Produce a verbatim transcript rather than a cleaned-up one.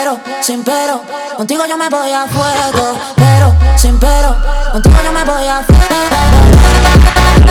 pero, sin pero, contigo yo me voy a fuego. Pero, sin pero, contigo yo me voy a fuego.